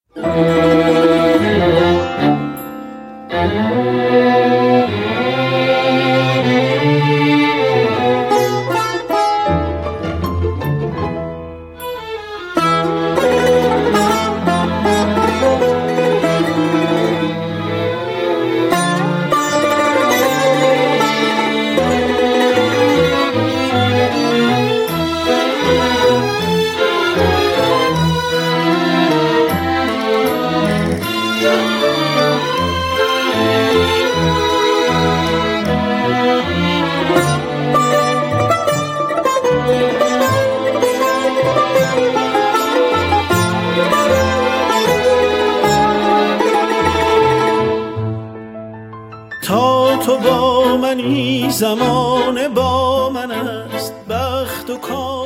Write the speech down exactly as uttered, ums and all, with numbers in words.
تا تو با منی زمان با من است، بخت و کام